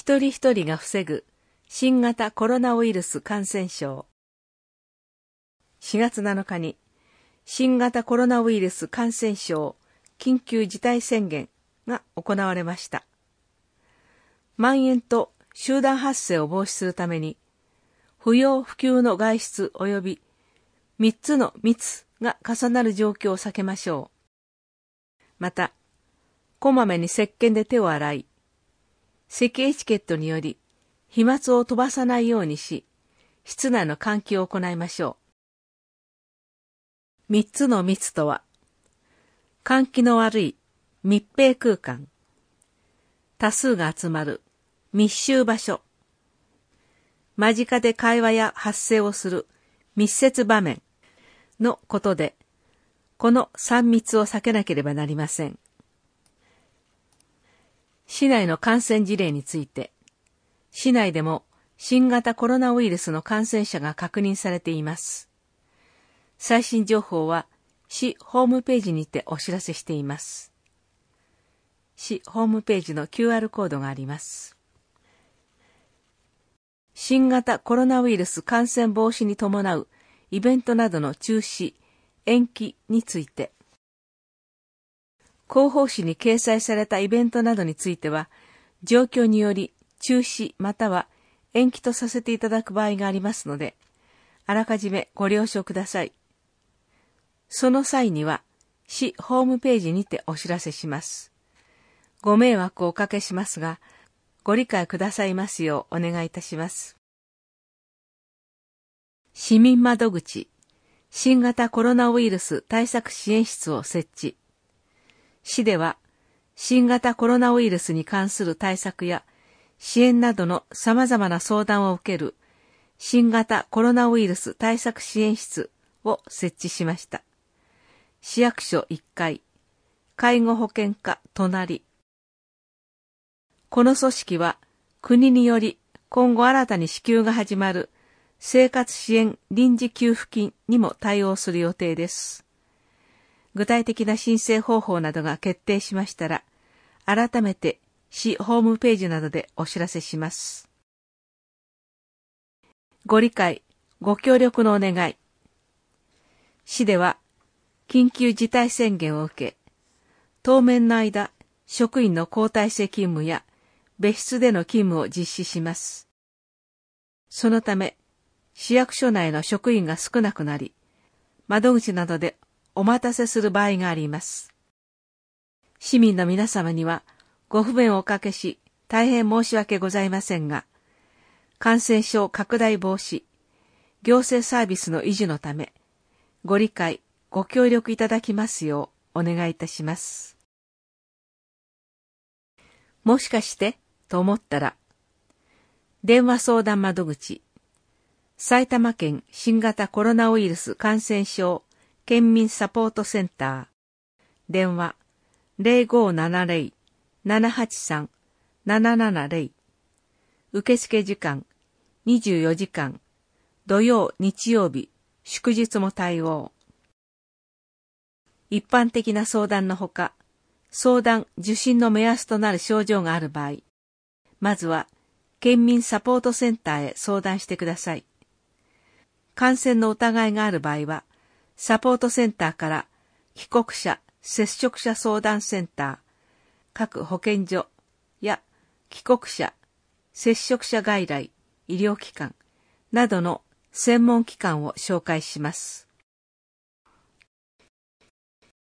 一人一人が防ぐ新型コロナウイルス感染症。4月7日に新型コロナウイルス感染症緊急事態宣言が行われました。蔓延と集団発生を防止するために、不要不急の外出及び3つの密が重なる状況を避けましょう。また、こまめに石鹸で手を洗い、咳エチケットにより飛沫を飛ばさないようにし、室内の換気を行いましょう。3つの密とは、換気の悪い密閉空間、多数が集まる密集場所、間近で会話や発声をする密接場面のことで、この3密を避けなければなりません。市内の感染事例について、市内でも新型コロナウイルスの感染者が確認されています。最新情報は市ホームページにてお知らせしています。市ホームページの QR コードがあります。新型コロナウイルス感染防止に伴うイベントなどの中止、延期について、広報誌に掲載されたイベントなどについては、状況により中止または延期とさせていただく場合がありますので、あらかじめご了承ください。その際には、市ホームページにてお知らせします。ご迷惑をおかけしますが、ご理解くださいますようお願いいたします。市民窓口、新型コロナウイルス対策支援室を設置。市では、新型コロナウイルスに関する対策や支援などの様々な相談を受ける新型コロナウイルス対策支援室を設置しました。市役所1階、介護保険課隣。この組織は国により今後新たに支給が始まる生活支援臨時給付金にも対応する予定です。具体的な申請方法などが決定しましたら、改めて市ホームページなどでお知らせします。ご理解、ご協力のお願い。市では、緊急事態宣言を受け、当面の間、職員の交代制勤務や別室での勤務を実施します。そのため、市役所内の職員が少なくなり、窓口などでお待たせする場合があります。市民の皆様にはご不便をおかけし、大変申し訳ございませんが、感染症拡大防止、行政サービスの維持のため、ご理解、ご協力いただきますようお願いいたします。もしかしてと思ったら、電話相談窓口、埼玉県新型コロナウイルス感染症県民サポートセンター、電話 0570-783-770、受付時間24時間、土曜日曜日祝日も対応。一般的な相談のほか、相談受診の目安となる症状がある場合、まずは県民サポートセンターへ相談してください。感染の疑いがある場合は、サポートセンターから帰国者接触者相談センター、各保健所や帰国者接触者外来医療機関などの専門機関を紹介します。